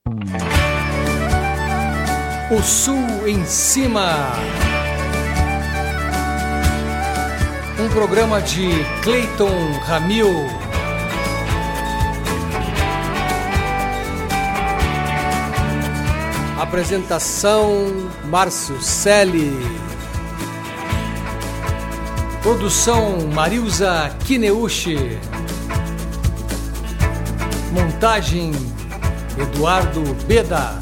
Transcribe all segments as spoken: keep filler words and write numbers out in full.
O Sul em Cima. Um programa de Cleiton Ramil. Apresentação Márcio Selle. Produção Marilza Kineuchi. Montagem Eduardo Beda.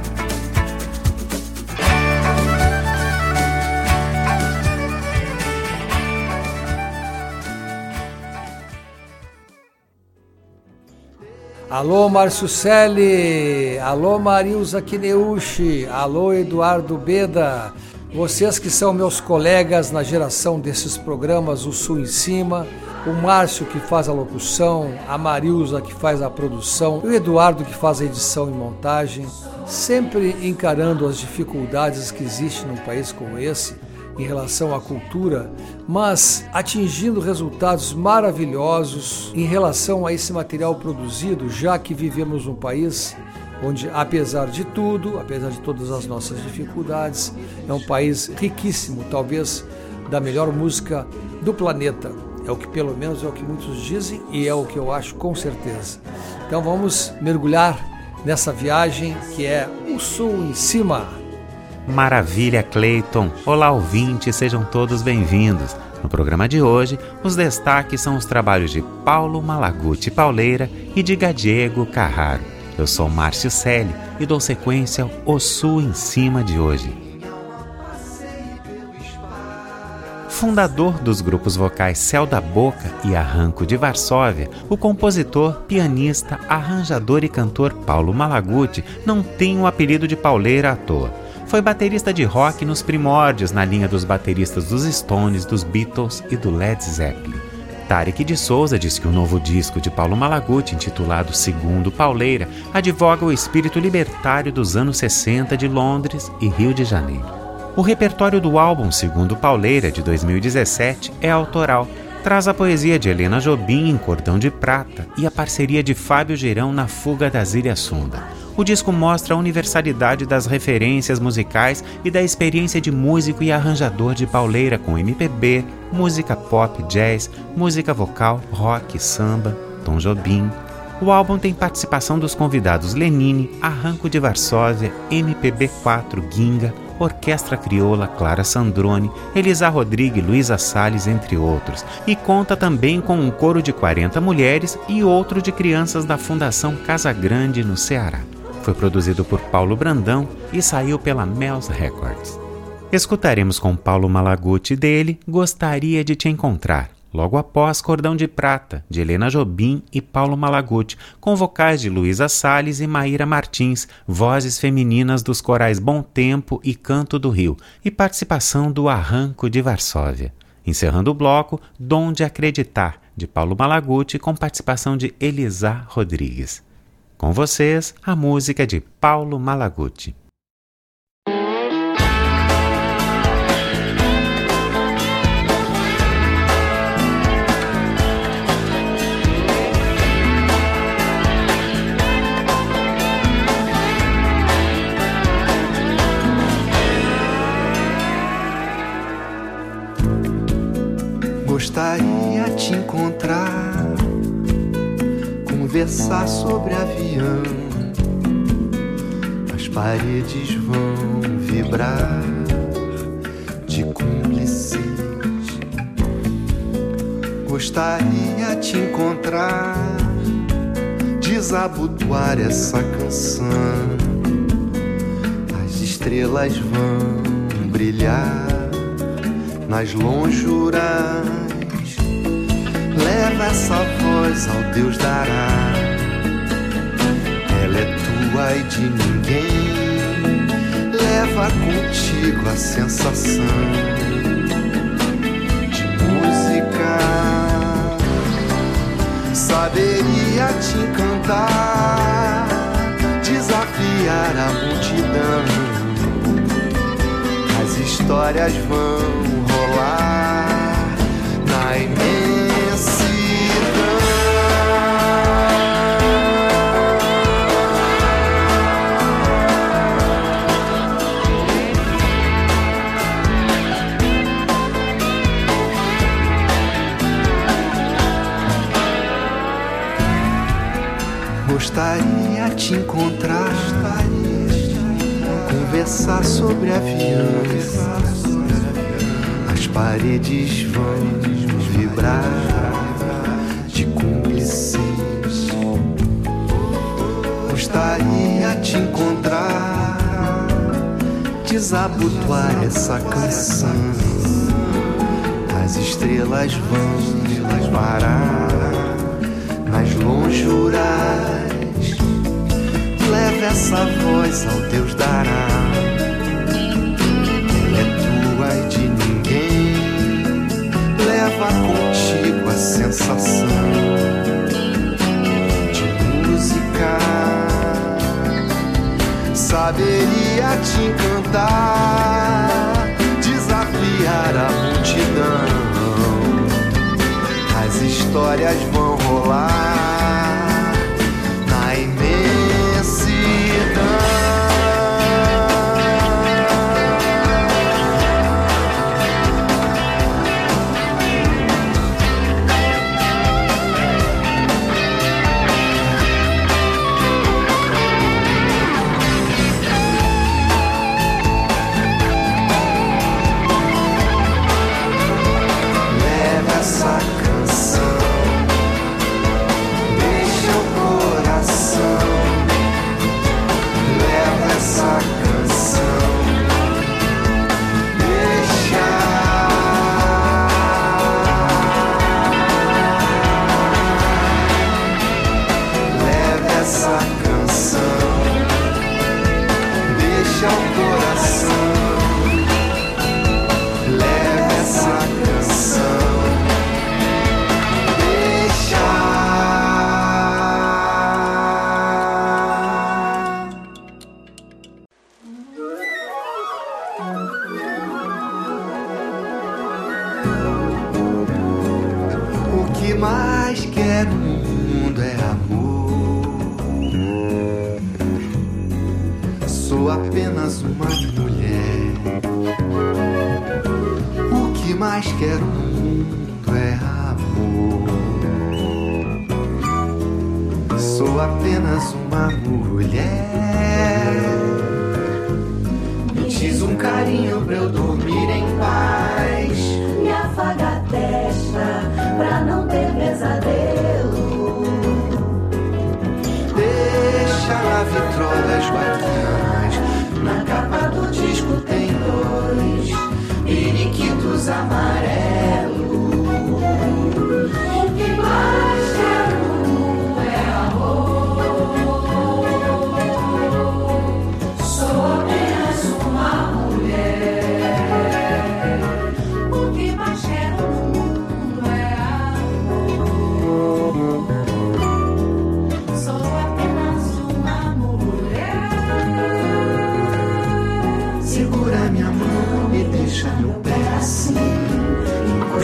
Alô Márcio Selle, alô Marilza Kineuchi, alô Eduardo Beda, vocês que são meus colegas na geração desses programas, o Sul em Cima, o Márcio que faz a locução, a Marilza que faz a produção, o Eduardo que faz a edição e montagem, sempre encarando as dificuldades que existem num país como esse, em relação à cultura, mas atingindo resultados maravilhosos em relação a esse material produzido, já que vivemos num país onde, apesar de tudo, apesar de todas as nossas dificuldades, é um país riquíssimo, talvez da melhor música do planeta. É o que pelo menos é o que muitos dizem e é o que eu acho com certeza. Então vamos mergulhar nessa viagem que é o Sul em Cima. Maravilha, Cleiton! Olá, ouvintes, sejam todos bem-vindos. No programa de hoje, os destaques são os trabalhos de Paulo Malaguti Pauleira e de Gadiego Carraro. Eu sou Márcio Selle e dou sequência ao Sul em Cima de hoje. Fundador dos grupos vocais Céu da Boca e Arranco de Varsóvia, o compositor, pianista, arranjador e cantor Paulo Malaguti não tem o apelido de Pauleira à toa. Foi baterista de rock nos primórdios, na linha dos bateristas dos Stones, dos Beatles e do Led Zeppelin. Tarek de Souza diz que o novo disco de Paulo Malaguti, intitulado Segundo Pauleira, advoga o espírito libertário dos anos sessenta de Londres e Rio de Janeiro. O repertório do álbum Segundo Pauleira, de dois mil e dezessete, é autoral. Traz a poesia de Helena Jobim em Cordão de Prata e a parceria de Fábio Geirão na Fuga das Ilhas Sunda. O disco mostra a universalidade das referências musicais e da experiência de músico e arranjador de Pauleira com M P B, música pop, jazz, música vocal, rock, samba, Tom Jobim. O álbum tem participação dos convidados Lenine, Arranco de Varsóvia, M P B quatro, Ginga, Orquestra Crioula, Clara Sandrone, Elisa Rodrigues, Luísa Salles, entre outros, e conta também com um coro de quarenta mulheres e outro de crianças da Fundação Casa Grande, no Ceará. Foi produzido por Paulo Brandão e saiu pela Mels Records. Escutaremos com Paulo Malaguti dele Gostaria de Te Encontrar, logo após Cordão de Prata, de Helena Jobim e Paulo Malaguti, com vocais de Luísa Salles e Maíra Martins, vozes femininas dos corais Bom Tempo e Canto do Rio, e participação do Arranco de Varsóvia. Encerrando o bloco, Dom de Acreditar, de Paulo Malaguti, com participação de Elisa Rodrigues. Com vocês, a música de Paulo Malaguti. Gostaria de te encontrar, conversar sobre avião. As paredes vão vibrar de cúmplices. Gostaria de te encontrar, desabotoar essa canção. As estrelas vão brilhar nas lonjuras. Leva essa voz ao Deus dará. Ela é tua e de ninguém. Leva contigo a sensação de música. Saberia te encantar, desafiar a multidão. As histórias vão rolar na imensidão. Gostaria de encontrar, conversar sobre aviões. As paredes vão vibrar de cúmplices. Gostaria de encontrar, desabotoar essa canção. As estrelas vão parar nas lonjuras. Leva essa voz ao Deus dará. Ela é tua e de ninguém. Leva contigo a sensação de música. Saberia te encantar, desafiar a multidão. As histórias vão rolar na imensidão. Leva essa canção, deixa o coração. Leva essa canção, deixa. Leva essa canção, deixa o coração. Leva essa canção. O que mais quero no mundo é amor. Sou apenas uma mulher. O que mais quero no mundo é amor. Sou apenas uma mulher. Me diz um carinho pra eu dormir em paz. Me afaga a testa pra não ter pesadelo. Deixa na vitrola as guardiãs. Na capa do disco tem dois periquitos amarelos. O que mais quero no mundo é amor. Sou apenas uma mulher. O que mais quero no mundo é amor. Sou apenas uma mulher. Segura minha mão e deixa meu pé assim.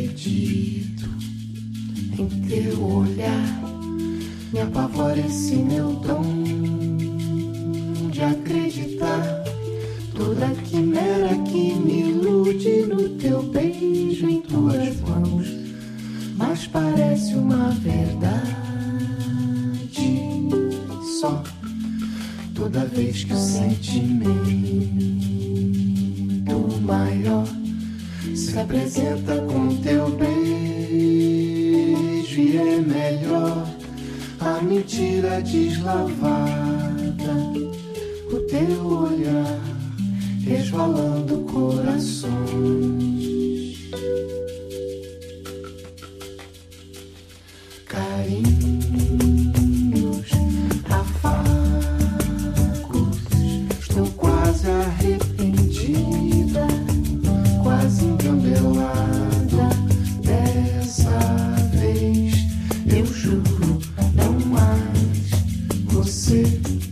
acredito em teu olhar, me apavora esse meu dom de acreditar. Toda quimera que me ilude no teu beijo em tuas mãos, mas parece uma verdade só. Toda vez que o sentimento maior se apresenta com teu beijo, e é melhor a mentira deslavada, o teu olhar resvalando corações. Carinhos afagos, estou quase arrependida, quase engambelada. Dessa vez eu juro, não mais você.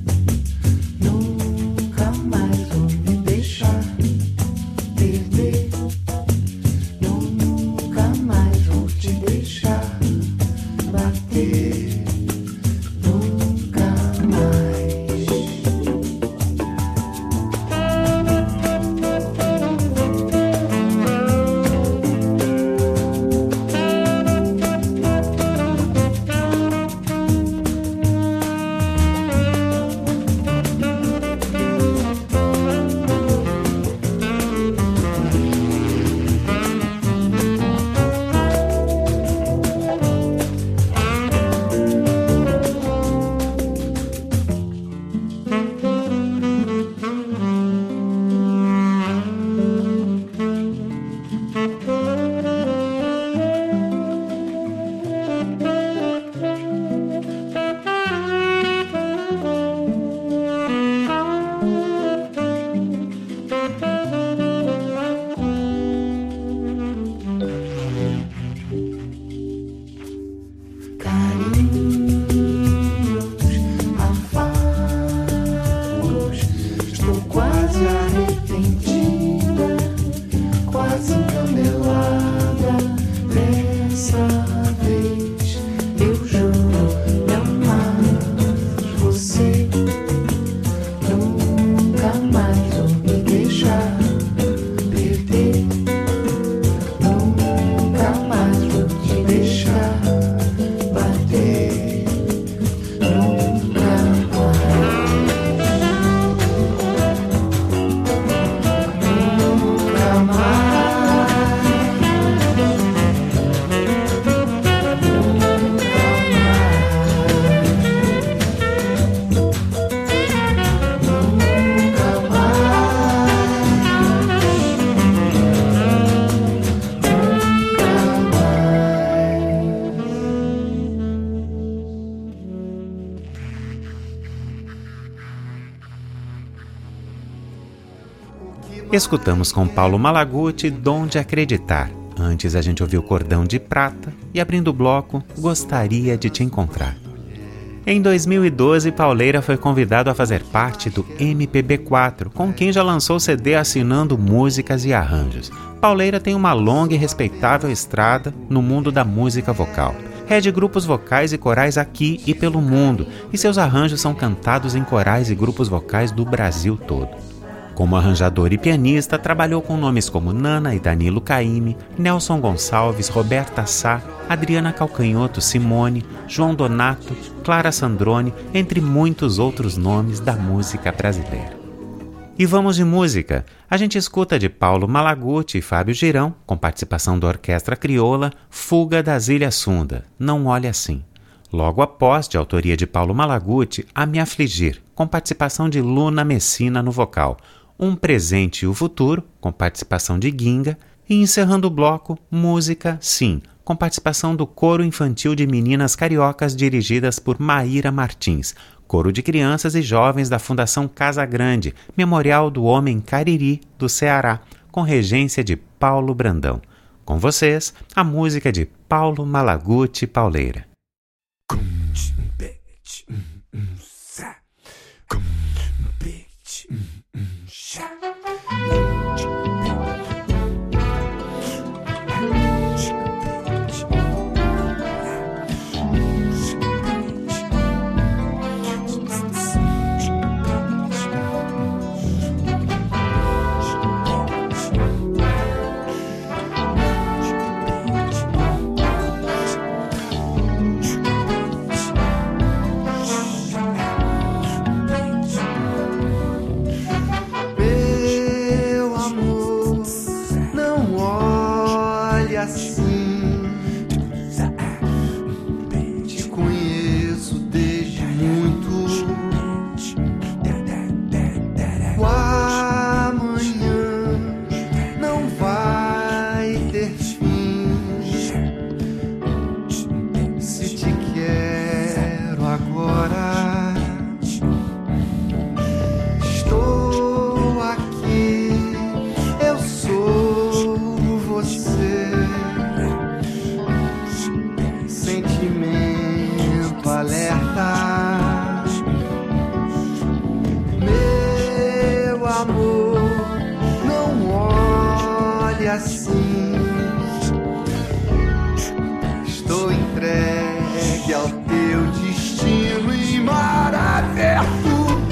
Nunca mais vou me deixar perder. Nunca mais vou te deixar bater. Nunca mais. Escutamos com Paulo Malaguti Dom de Acreditar. Antes a gente ouviu Cordão de Prata e, abrindo o bloco, Gostaria de Te Encontrar. Em dois mil e doze, Pauleira foi convidado a fazer parte do M P B quatro, com quem já lançou C D assinando músicas e arranjos. Pauleira tem uma longa e respeitável estrada no mundo da música vocal. Rege grupos vocais e corais aqui e pelo mundo, e seus arranjos são cantados em corais e grupos vocais do Brasil todo. Como arranjador e pianista, trabalhou com nomes como Nana e Danilo Caymmi, Nelson Gonçalves, Roberta Sá, Adriana Calcanhoto, Simone, João Donato, Clara Sandrone, entre muitos outros nomes da música brasileira. E vamos de música. A gente escuta de Paulo Malaguti e Fábio Girão, com participação da Orquestra Crioula, Fuga das Ilhas Sunda, Não Olhe Assim. Logo após, de autoria de Paulo Malaguti, A Me Afligir, com participação de Luna Messina no vocal, Um Presente e o Futuro, com participação de Ginga, e encerrando o bloco, Música Sim, com participação do Coro Infantil de Meninas Cariocas dirigidas por Maíra Martins, coro de crianças e jovens da Fundação Casa Grande, Memorial do Homem Cariri, do Ceará, com regência de Paulo Brandão. Com vocês, a música de Paulo Malaguti Pauleira. entregue ao teu destino em mar aberto.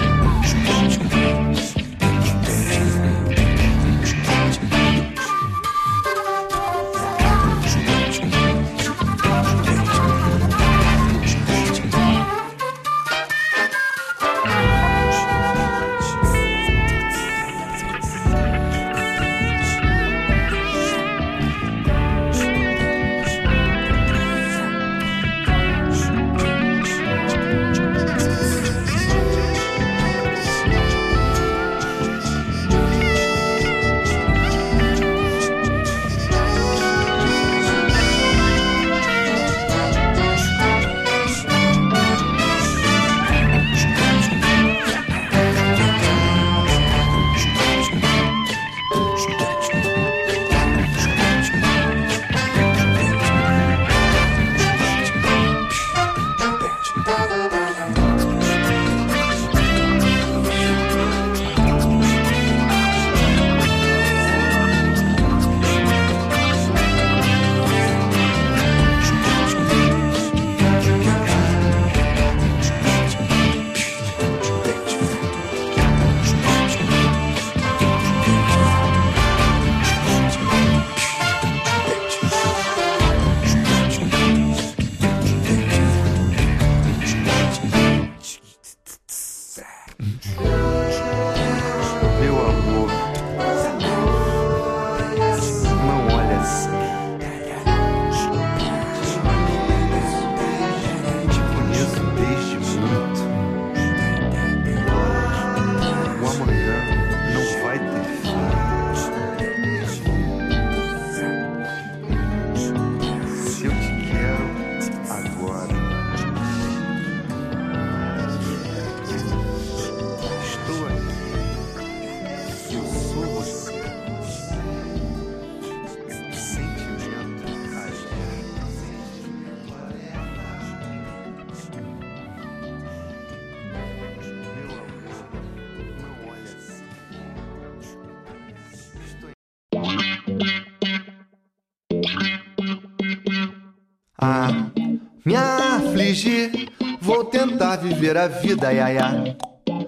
A me afligir, vou tentar viver a vida, iaia.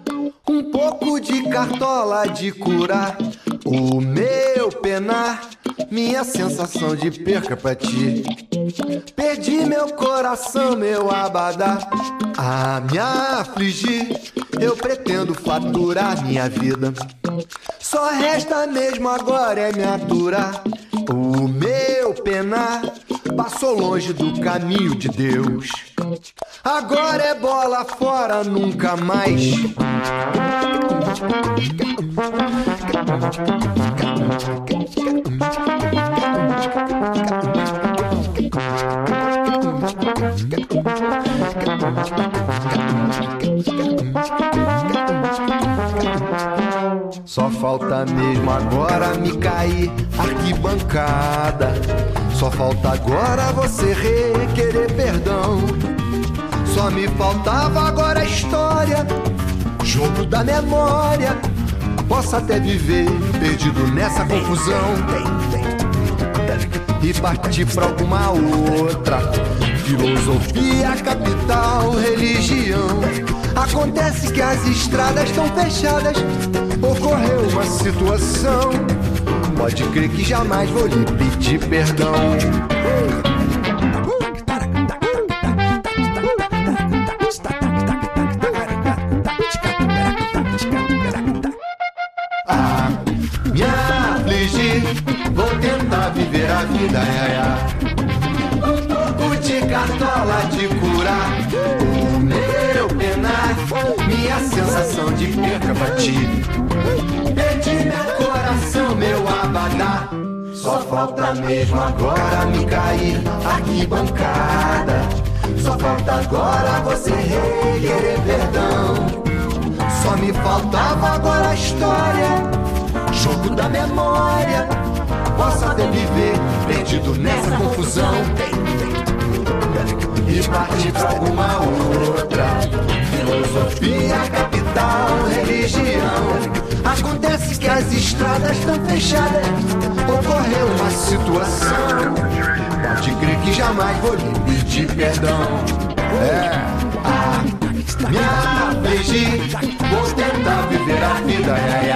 Um pouco de cartola de curar o meu penar, minha sensação de perca pra ti. Perdi meu coração, meu abadá. A me afligir, eu pretendo faturar minha vida. Só resta mesmo agora é me aturar. O meu penar passou longe do caminho de Deus. Agora é bola fora, nunca mais. Só falta mesmo agora me cair arquibancada. Só falta agora você requerer perdão. Só me faltava agora a história, jogo da memória. Posso até viver perdido nessa confusão e partir pra alguma outra filosofia, capital, religião. Acontece que as estradas estão fechadas. Ocorreu uma situação, pode crer que jamais vou lhe pedir perdão. Ah, me afligir, vou tentar viver a vida, é, é. Um pouco de cartola de curar o meu penar, minha sensação de perca pra ti. Perdi meu coração, meu abadá. Só falta mesmo agora me cair arquibancada. Só falta agora você requerer perdão. Só me faltava agora a história, jogo da memória. Posso até viver perdido nessa confusão e partir pra alguma outra filosofia, capital, religião. Acontece que as as estradas estão fechadas, ocorreu uma situação. Pode crer que jamais vou lhe pedir perdão. É, ah, me afligi, vou tentar viver a vida, é,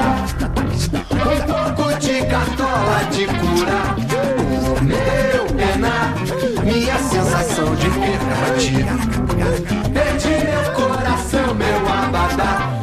é. Um pouco de cartola de cura, o meu penar, minha sensação de perda. Perdi meu coração, meu abadá.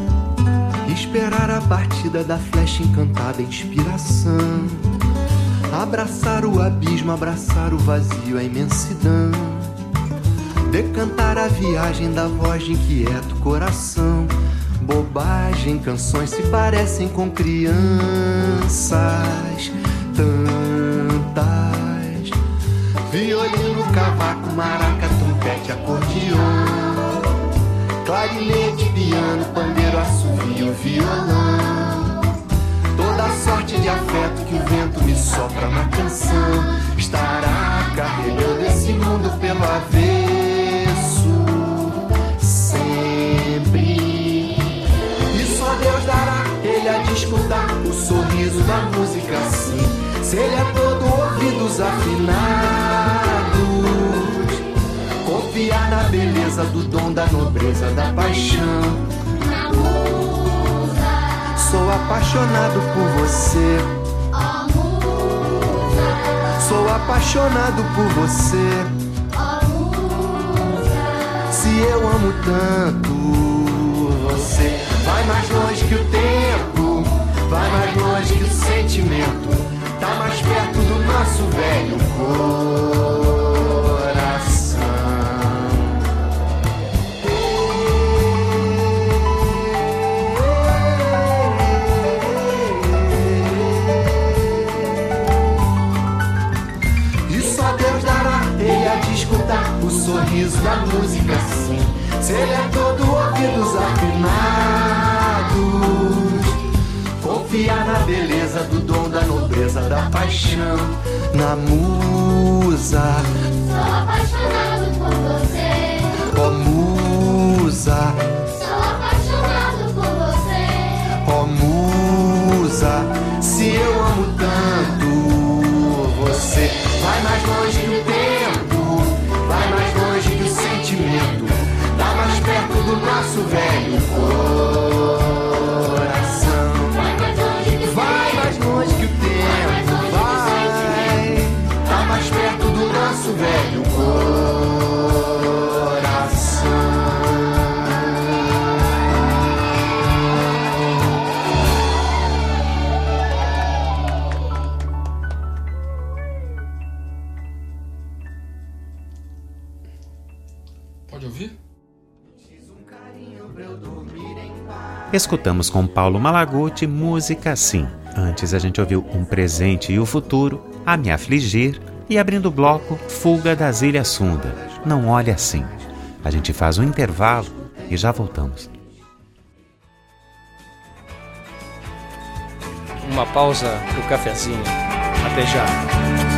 Esperar a batida da flecha encantada, inspiração. Abraçar o abismo, abraçar o vazio, a imensidão. Decantar a viagem da voz de inquieto coração. Bobagem, canções se parecem com crianças. Tantas. Violino, cavaco, maraca, trompete, acordeon. Clarinete, piano, pandeiro, assovio, violão. Toda sorte de afeto que o vento me sopra na canção estará carregando esse mundo pelo avesso, sempre. E só Deus dará, ele há de escutar o sorriso da música assim. Se ele é todo ouvidos afinados, confiar na beleza do dom, da nobreza, da paixão. Na musa, sou apaixonado por você. ó musa, Sou apaixonado por você. ó musa, Se eu amo tanto você, vai mais longe que o tempo, vai mais longe que o sentimento, tá mais perto do nosso velho coração. E só Deus dará, ele há de escutar o sorriso da música sim. Se ele é todo ouvidos afinados, confiar na beleza do dom, da nobreza, da paixão. Na musa, sou apaixonado por você, ó musa, sou apaixonado por você, ó musa. Se eu amo tanto você, vai mais longe que o tempo, vai mais longe que o sentimento, tá mais perto do nosso velho coração. vai mais longe que o Vai mais longe que o tempo, vai, tá mais perto do nosso velho coração. Pode ouvir? Escutamos com Paulo Malaguti música assim. Antes a gente ouviu Um Presente e o Futuro, A Me Afligir e abrindo o bloco Fuga das Ilhas Sunda, Não Olhe Assim. A gente faz um intervalo e já voltamos. Uma pausa pro cafezinho. Até já.